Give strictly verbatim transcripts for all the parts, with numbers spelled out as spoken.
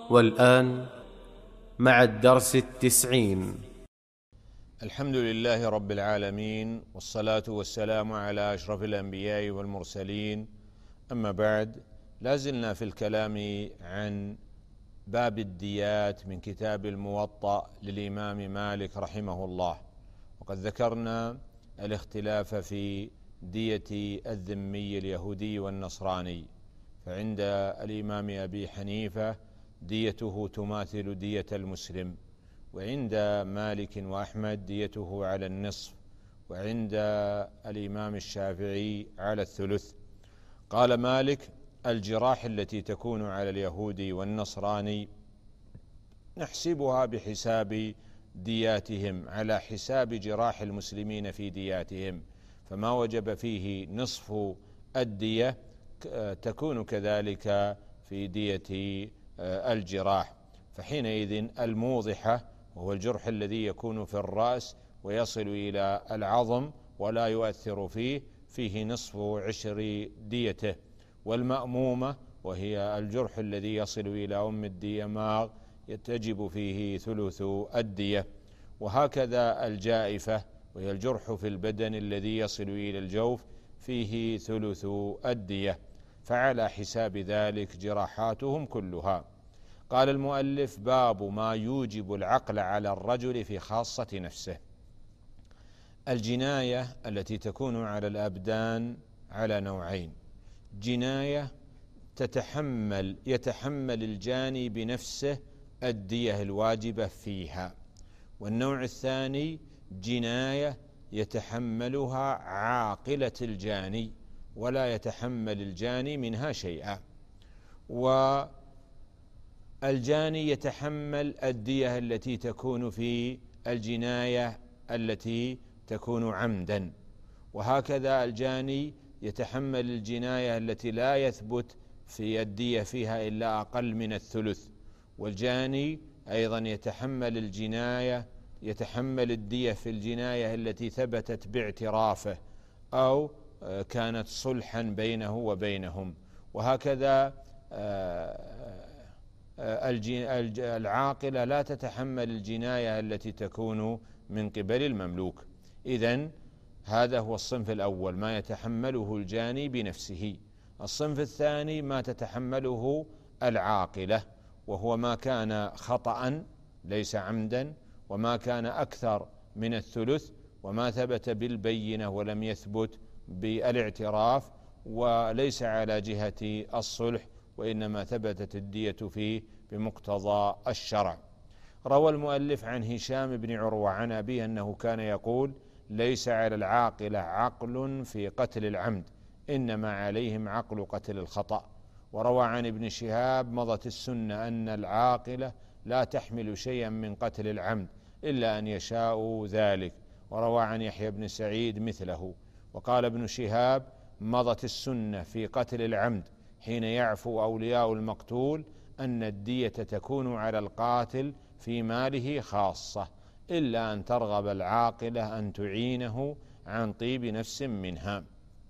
والآن مع الدرس التسعين. الحمد لله رب العالمين، والصلاة والسلام على أشرف الأنبياء والمرسلين، أما بعد. لازلنا في الكلام عن باب الديات من كتاب الموطأ للإمام مالك رحمه الله، وقد ذكرنا الاختلاف في دية الذمي اليهودي والنصراني، فعند الإمام أبي حنيفة ديته تماثل دية المسلم، وعند مالك وأحمد ديته على النصف، وعند الإمام الشافعي على الثلث. قال مالك: الجراح التي تكون على اليهودي والنصراني نحسبها بحساب دياتهم على حساب جراح المسلمين في دياتهم، فما وجب فيه نصف الدية تكون كذلك في دية الجراح. فحينئذ الموضحة، وهو الجرح الذي يكون في الرأس ويصل إلى العظم ولا يؤثر فيه، فيه نصف عشر ديته. والمأمومة، وهي الجرح الذي يصل إلى أم الدماغ، يتجب فيه ثلث الدية. وهكذا الجائفة، وهي الجرح في البدن الذي يصل إلى الجوف، فيه ثلث الدية. فعلى حساب ذلك جراحاتهم كلها. قال المؤلف: باب ما يوجب العقل على الرجل في خاصة نفسه. الجناية التي تكون على الأبدان على نوعين: جناية تتحمل يتحمل الجاني بنفسه الدية الواجبة فيها، والنوع الثاني جناية يتحملها عاقلة الجاني ولا يتحمل الجاني منها شيئا. والجاني يتحمل الدية التي تكون في الجناية التي تكون عمدا، وهكذا الجاني يتحمل الجناية التي لا يثبت في الدية فيها إلا أقل من الثلث. والجاني أيضا يتحمل الجناية يتحمل الدية في الجناية التي ثبتت باعترافه أو كانت صلحا بينه وبينهم. وهكذا العاقلة لا تتحمل الجناية التي تكون من قبل المملوك. إذن هذا هو الصنف الأول، ما يتحمله الجاني بنفسه. الصنف الثاني ما تتحمله العاقلة، وهو ما كان خطأ ليس عمدا، وما كان أكثر من الثلث، وما ثبت بالبينة ولم يثبت بالاعتراف، وليس على جهة الصلح، وإنما ثبتت الدية فيه بمقتضى الشرع. روى المؤلف عن هشام بن عروة عن أبيه أنه كان يقول: ليس على العاقلة عقل في قتل العمد، إنما عليهم عقل قتل الخطأ. وروى عن ابن شهاب: مضت السنة أن العاقلة لا تحمل شيئا من قتل العمد إلا أن يشاءوا ذلك. وروى عن يحيى بن سعيد مثله. وقال ابن شهاب: مضت السنة في قتل العمد حين يعفو أولياء المقتول أن الدية تكون على القاتل في ماله خاصة، إلا أن ترغب العاقلة أن تعينه عن طيب نفس منها.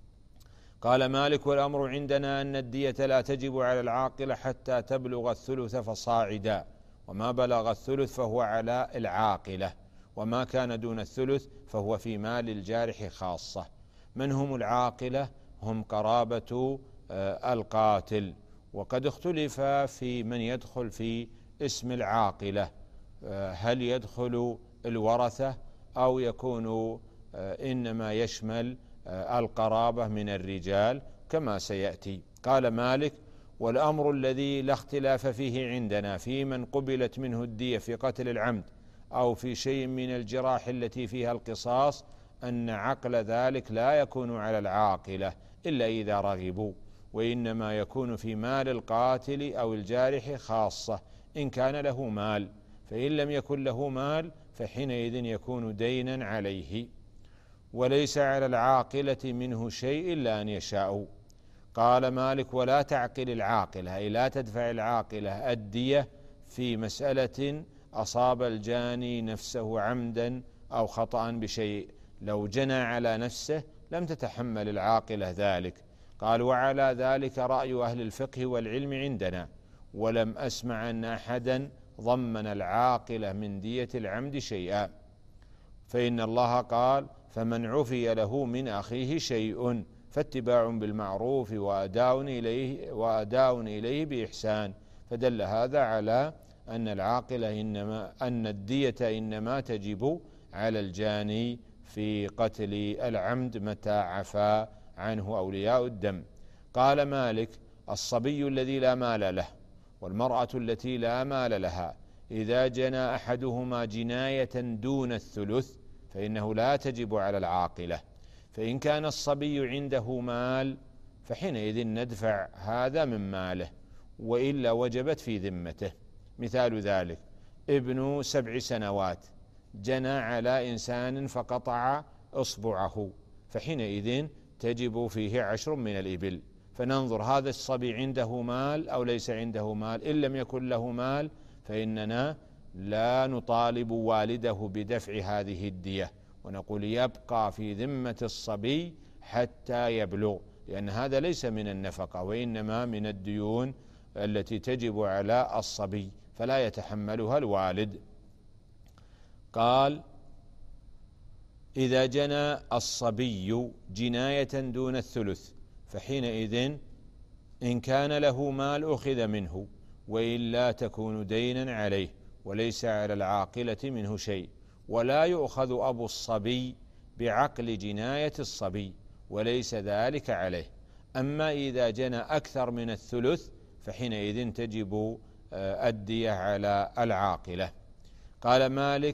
قال مالك: والأمر عندنا أن الدية لا تجب على العاقلة حتى تبلغ الثلث فصاعدا، وما بلغ الثلث فهو على العاقلة، وما كان دون الثلث فهو في مال الجارح خاصة. من هم العاقلة؟ هم قرابة القاتل. وقد اختلف في من يدخل في اسم العاقلة، هل يدخل الورثة أو يكون إنما يشمل القرابة من الرجال كما سيأتي. قال مالك: والأمر الذي لا اختلاف فيه عندنا في من قبلت منه الدية في قتل العمد أو في شيء من الجراح التي فيها القصاص أن عقل ذلك لا يكون على العاقلة إلا إذا رغبوا، وإنما يكون في مال القاتل أو الجارح خاصة إن كان له مال، فإن لم يكن له مال فحينئذ يكون دينا عليه. وليس على العاقلة منه شيء إلا أن يشاء. قال مالك: ولا تعقل العاقلة، أي لا تدفع العاقلة الدية في مسألة أصاب الجاني نفسه عمدا أو خطأ بشيء. لو جنى على نفسه لم تتحمل العاقلة ذلك. قال: وعلى ذلك رأي أهل الفقه والعلم عندنا، ولم أسمع أن أحدا ضمن العاقلة من دية العمد شيئا، فإن الله قال: فمن عفي له من أخيه شيء فاتباع بالمعروف وأداء إليه, وأداء إليه بإحسان. فدل هذا على أن العاقلة إنما أن الدية إنما تجب على الجاني في قتل العمد متى عفا عنه أولياء الدم. قال مالك: الصبي الذي لا مال له والمرأة التي لا مال لها إذا جنى أحدهما جناية دون الثلث فإنه لا تجب على العاقلة، فإن كان الصبي عنده مال فحينئذ ندفع هذا من ماله، وإلا وجبت في ذمته. مثال ذلك: ابن سبع سنوات جنى على إنسان فقطع إصبعه، فحينئذ تجب فيه عشر من الإبل، فننظر هذا الصبي عنده مال أو ليس عنده مال. إن لم يكن له مال فإننا لا نطالب والده بدفع هذه الدية، ونقول يبقى في ذمة الصبي حتى يبلغ، لأن هذا ليس من النفقة وإنما من الديون التي تجب على الصبي فلا يتحملها الوالد. قال: إذا جنى الصبي جناية دون الثلث فحينئذ إن كان له مال أخذ منه، وإلا تكون دينا عليه وليس على العاقلة منه شيء، ولا يؤخذ أبو الصبي بعقل جناية الصبي وليس ذلك عليه. أما إذا جنى أكثر من الثلث فحينئذ تجب الدية على العاقلة. قال مالك: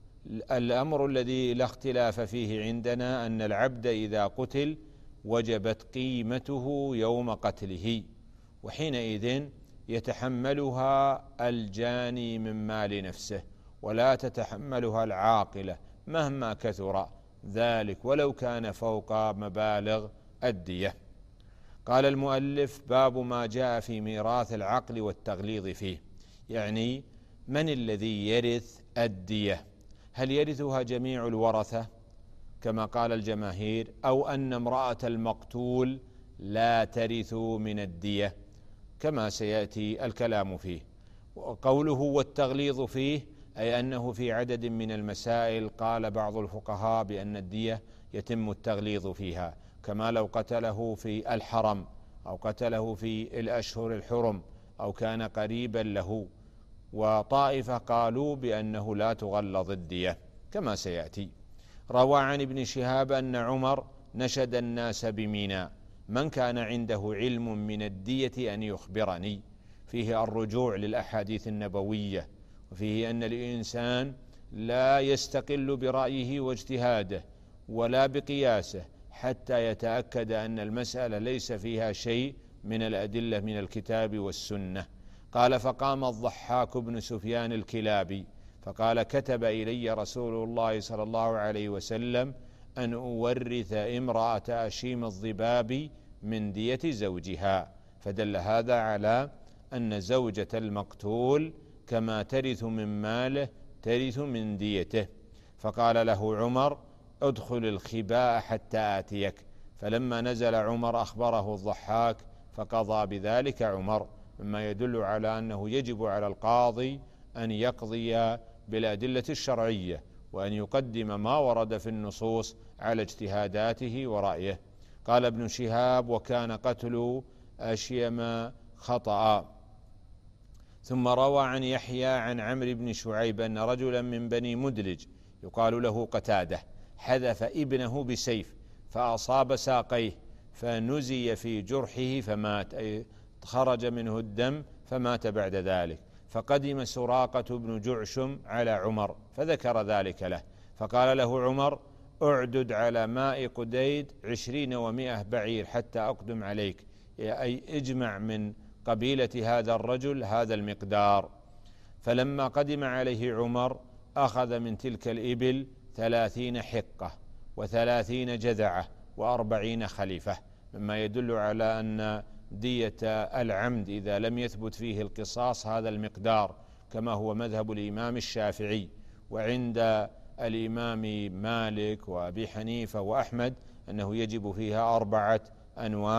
الأمر الذي لا اختلاف فيه عندنا أن العبد إذا قتل وجبت قيمته يوم قتله، وحينئذ يتحملها الجاني من مال نفسه ولا تتحملها العاقلة مهما كثر ذلك ولو كان فوق مبالغ الدية. قال المؤلف: باب ما جاء في ميراث العقل والتغليظ فيه، يعني من الذي يرث الدية؟ هل يرثها جميع الورثة كما قال الجماهير، أو أن امرأة المقتول لا ترث من الدية كما سيأتي الكلام فيه؟ وقوله والتغليظ فيه أي أنه في عدد من المسائل قال بعض الفقهاء بأن الدية يتم التغليظ فيها، كما لو قتله في الحرم أو قتله في الأشهر الحرم أو كان قريبا له، وطائفة قالوا بأنه لا تغلظ الدية كما سيأتي. روى عن ابن شهاب أن عمر نشد الناس بميناء: من كان عنده علم من الدية أن يخبرني. فيه الرجوع للأحاديث النبوية، وفيه أن الإنسان لا يستقل برأيه واجتهاده ولا بقياسه حتى يتأكد أن المسألة ليس فيها شيء من الأدلة من الكتاب والسنة. قال: فقام الضحاك بن سفيان الكلابي فقال: كتب إلي رسول الله صلى الله عليه وسلم أن أورث امرأة أشيم الضباب من دية زوجها. فدل هذا على أن زوجة المقتول كما ترث من ماله ترث من ديته. فقال له عمر: ادخل الخباء حتى آتيك. فلما نزل عمر أخبره الضحاك فقضى بذلك عمر، مما يدل على أنه يجب على القاضي أن يقضي بالأدلة الشرعية وأن يقدم ما ورد في النصوص على اجتهاداته ورأيه. قال ابن شهاب: وكان قتل أشيم خطأ. ثم روى عن يحيى عن عمرو بن شعيب أن رجلا من بني مدلج يقال له قتادة حذف ابنه بسيف فأصاب ساقيه فنزي في جرحه فمات، أي خرج منه الدم فمات بعد ذلك. فقدم سراقة بن جعشم على عمر فذكر ذلك له، فقال له عمر: اعدد على ماء قديد عشرين ومائة بعير حتى أقدم عليك، أي اجمع من قبيلة هذا الرجل هذا المقدار. فلما قدم عليه عمر أخذ من تلك الإبل ثلاثين حقة وثلاثين جذعة وأربعين خليفة، مما يدل على أن دية العمد إذا لم يثبت فيه القصاص هذا المقدار، كما هو مذهب الإمام الشافعي، وعند الإمام مالك وأبي حنيفة وأحمد أنه يجب فيها أربعة أنواع: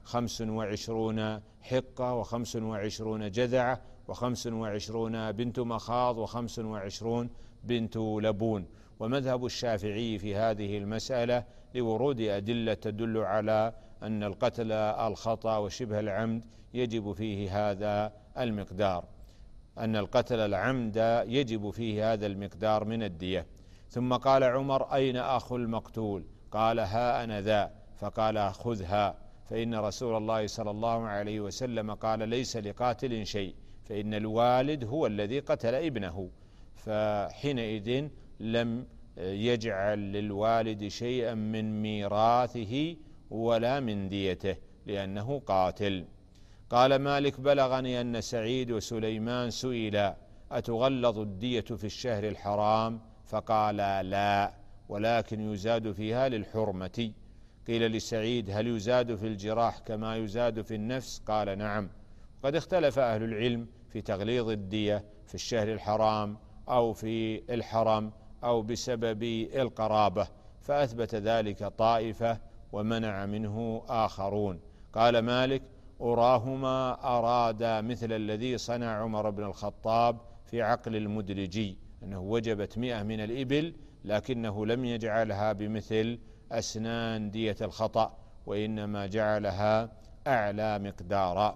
خمس وعشرون حقة وخمس وعشرون جذعة وخمس وعشرون بنت مخاض وخمس وعشرون بنت لبون. ومذهب الشافعي في هذه المسألة لورود أدلة تدل على أن القتل الخطأ وشبه العمد يجب فيه هذا المقدار، أن القتل العمد يجب فيه هذا المقدار من الدية. ثم قال عمر: أين أخو المقتول؟ قال: ها أنا ذا. فقال: خذها، فإن رسول الله صلى الله عليه وسلم قال: ليس لقاتل شيء، فإن الوالد هو الذي قتل ابنه. فحينئذ لم يجعل للوالد شيئا من ميراثه ولا من ديته لأنه قاتل. قال مالك: بلغني أن سعيد وسليمان سئلا: أتغلظ الدية في الشهر الحرام؟ فقال: لا، ولكن يزاد فيها للحرمة. قيل لسعيد: هل يزاد في الجراح كما يزاد في النفس؟ قال: نعم. قد اختلف أهل العلم في تغليظ الدية في الشهر الحرام أو في الحرم أو بسبب القرابة، فأثبت ذلك طائفة ومنع منه آخرون. قال مالك: أراهما أرادا مثل الذي صنع عمر بن الخطاب في عقل المدرجي، أنه وجبت مئة من الإبل لكنه لم يجعلها بمثل أسنان دية الخطأ، وإنما جعلها أعلى مقدارا.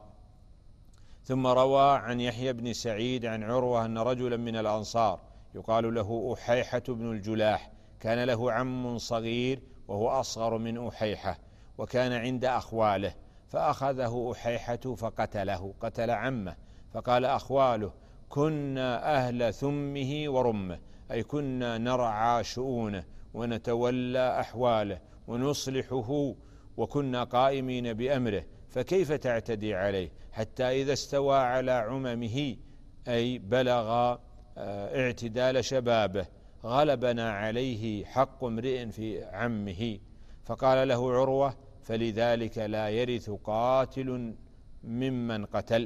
ثم روى عن يحيى بن سعيد عن عروة أن رجلا من الأنصار يقال له أحيحة بن الجلاح كان له عم صغير وهو أصغر من أحيحة، وكان عند أخواله، فأخذه أحيحة فقتله، قتل عمه. فقال أخواله: كنا أهل ثمه ورمه، أي كنا نرعى شؤونه ونتولى أحواله ونصلحه، وكنا قائمين بأمره، فكيف تعتدي عليه؟ حتى إذا استوى على عممه، أي بلغ اعتدال شبابه، غلبنا عليه حق امرئ في عمه. فقال له عروة: فلذلك لا يرث قاتل ممن قتل.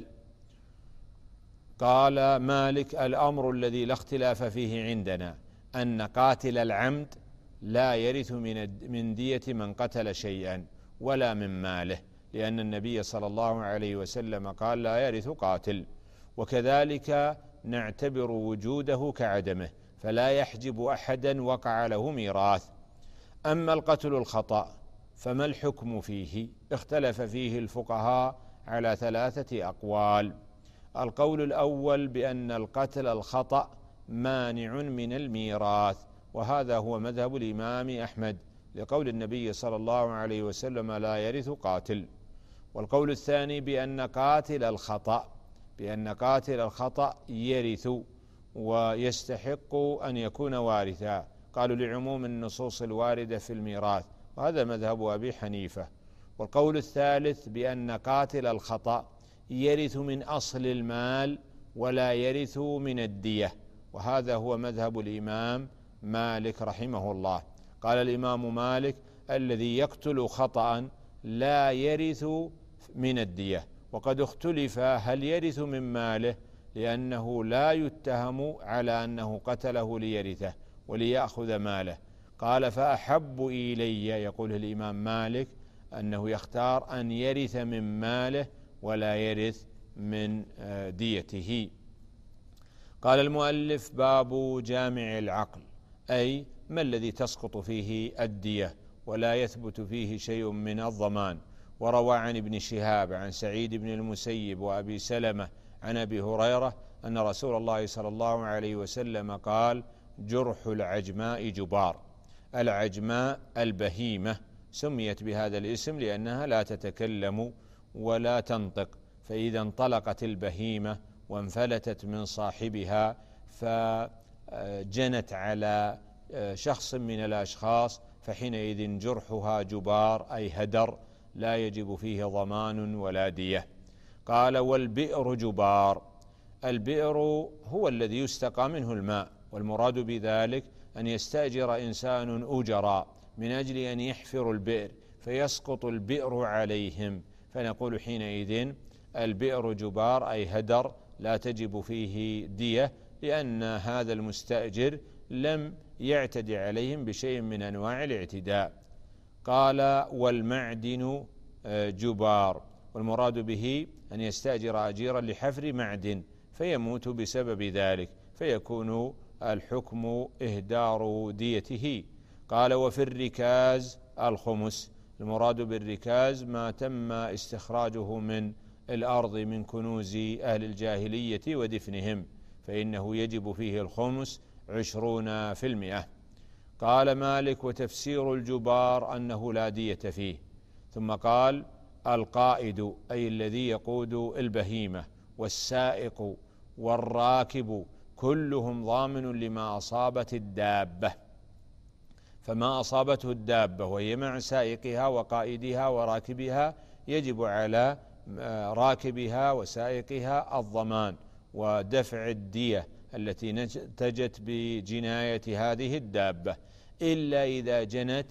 قال مالك: الأمر الذي لا اختلاف فيه عندنا أن قاتل العمد لا يرث من دية من قتل شيئا ولا من ماله، لأن النبي صلى الله عليه وسلم قال: لا يرث قاتل. وكذلك نعتبر وجوده كعدمه، فلا يحجب أحدا وقع له ميراث. أما القتل الخطأ فما الحكم فيه؟ اختلف فيه الفقهاء على ثلاثة أقوال. القول الأول بأن القتل الخطأ مانع من الميراث، وهذا هو مذهب الإمام أحمد لقول النبي صلى الله عليه وسلم: لا يرث قاتل. والقول الثاني بأن قاتل الخطأ بأن قاتل الخطأ يرث ويستحق أن يكون وارثا، قالوا لعموم النصوص الواردة في الميراث، وهذا مذهب أبي حنيفة. والقول الثالث بأن قاتل الخطأ يرث من أصل المال ولا يرث من الدية، وهذا هو مذهب الإمام مالك رحمه الله. قال الإمام مالك: الذي يقتل خطأ لا يرث من الدية. وقد اختلف هل يرث من ماله، لأنه لا يتهم على أنه قتله ليرثه وليأخذ ماله. قال: فأحب إلي، يقول الإمام مالك، أنه يختار أن يرث من ماله ولا يرث من ديته. قال المؤلف: باب جامع العقل، أي ما الذي تسقط فيه الدية ولا يثبت فيه شيء من الضمان. وروى عن ابن شهاب عن سعيد بن المسيب وأبي سلمة عن أبي هريرة أن رسول الله صلى الله عليه وسلم قال: جرح العجماء جبار. العجماء البهيمة سميت بهذا الاسم لأنها لا تتكلم ولا تنطق، فإذا انطلقت البهيمة وانفلتت من صاحبها فجنت على شخص من الأشخاص، فحينئذ جرحها جبار، أي هدر، لا يجب فيه ضمان ولا دية. قال: والبئر جبار. البئر هو الذي يستقى منه الماء، والمراد بذلك أن يستأجر إنسان أجراء من أجل أن يحفروا البئر فيسقط البئر عليهم، فنقول حينئذ البئر جبار، أي هدر، لا تجب فيه دية، لأن هذا المستأجر لم يعتدي عليهم بشيء من أنواع الاعتداء. قال: والمعدن جبار، والمراد به أن يستأجر أجيرا لحفر معدن فيموت بسبب ذلك فيكون الحكم إهدار ديته. قال وفي الركاز الخمس، المراد بالركاز ما تم استخراجه من الأرض من كنوز أهل الجاهلية ودفنهم، فإنه يجب فيه الخمس عشرون في المئة. قال مالك وتفسير الجبار أنه لا دية فيه. ثم قال القائد أي الذي يقود البهيمة، والسائق والراكب كلهم ضامن لما أصابت الدابة، فما أصابته الدابة وهي مع سائقها وقائدها وراكبها يجب على راكبها وسائقها الضمان ودفع الدية التي نتجت بجناية هذه الدابة، إلا إذا جنت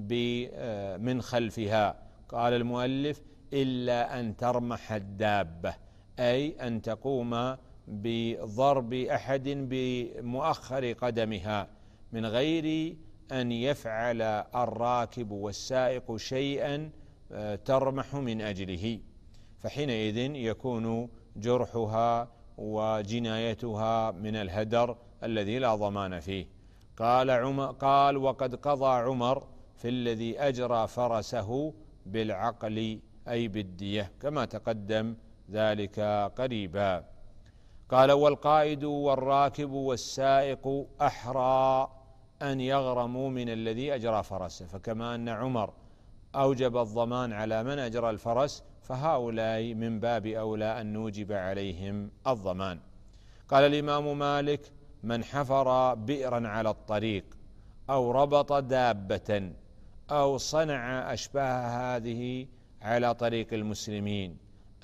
من خلفها. قال المؤلف إلا أن ترمح الدابة، أي أن تقوم بضرب أحد بمؤخر قدمها من غير أن يفعل الراكب والسائق شيئا ترمح من أجله، فحينئذ يكون جرحها وجنايتها من الهدر الذي لا ضمان فيه. قال عمر قال وقد قضى عمر في الذي أجرى فرسه بالعقل أي بالدية كما تقدم ذلك قريبا. قال والقائد والراكب والسائق أحرى أن يغرموا من الذي أجرى فرسه، فكما أن عمر أوجب الضمان على من أجرى الفرس فهؤلاء من باب أولى أن نوجب عليهم الضمان. قال الإمام مالك من حفر بئرا على الطريق أو ربط دابة أو صنع أشباه هذه على طريق المسلمين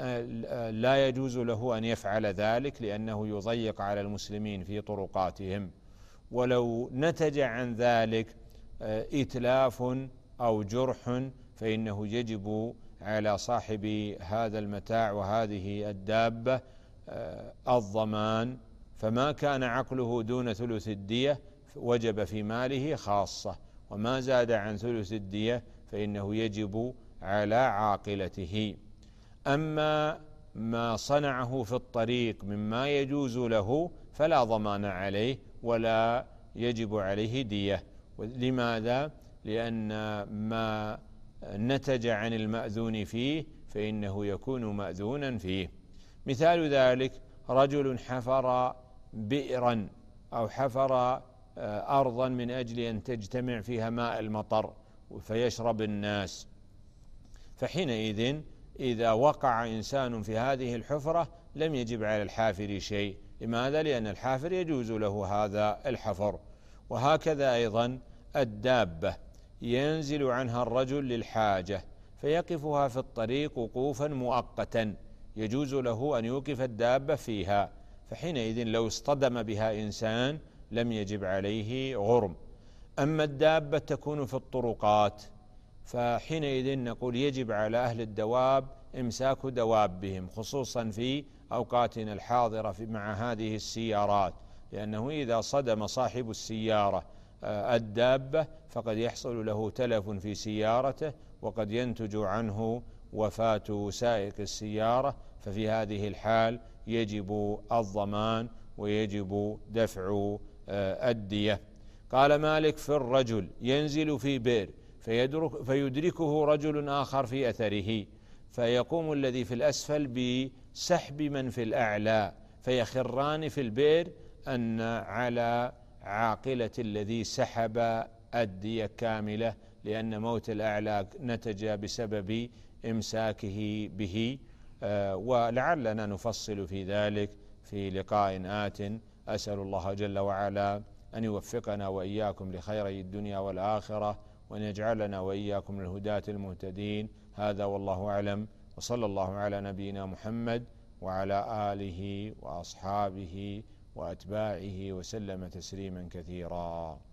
لا يجوز له أن يفعل ذلك لأنه يضيق على المسلمين في طرقاتهم، ولو نتج عن ذلك إتلاف أو جرح فإنه يجب على صاحب هذا المتاع وهذه الدابة الضمان، فما كان عقله دون ثلث الدية وجب في ماله خاصة، وما زاد عن ثلث الدية فإنه يجب على عاقلته. أما ما صنعه في الطريق مما يجوز له فلا ضمان عليه ولا يجب عليه دية. لماذا؟ لأن ما نتج عن المأذون فيه فإنه يكون مأذونا فيه. مثال ذلك رجل حفر بئرا أو حفر أرضا من أجل أن تجتمع فيها ماء المطر فيشرب الناس، فحينئذ إذا وقع إنسان في هذه الحفرة لم يجب على الحافر شيء. لماذا؟ لأن الحافر يجوز له هذا الحفر. وهكذا أيضا الدابة ينزل عنها الرجل للحاجة فيقفها في الطريق وقوفا مؤقتا، يجوز له أن يوقف الدابة فيها، فحينئذ لو اصطدم بها إنسان لم يجب عليه غرم. أما الدابة تكون في الطرقات فحينئذ نقول يجب على أهل الدواب إمساك دوابهم، خصوصا في أوقاتنا الحاضرة مع هذه السيارات، لأنه إذا صدم صاحب السيارة الدابة فقد يحصل له تلف في سيارته وقد ينتج عنه وفاة سائق السيارة، ففي هذه الحال يجب الضمان ويجب دفع الدية. قال مالك في الرجل ينزل في بئر فيدركه رجل آخر في أثره فيقوم الذي في الأسفل بسحب من في الأعلى فيخران في البئر، أن على عاقلة الذي سحب الدية كاملة، لأن موت الأعلى نتج بسبب إمساكه به. ولعلنا نفصل في ذلك في لقاء آت. أسأل الله جل وعلا أن يوفقنا وإياكم لخيري الدنيا والآخرة، وأن يجعلنا وإياكم الهداة المهتدين. هذا والله أعلم، وصلى الله على نبينا محمد وعلى آله وأصحابه وأتباعه وسلم تسليما كثيرا.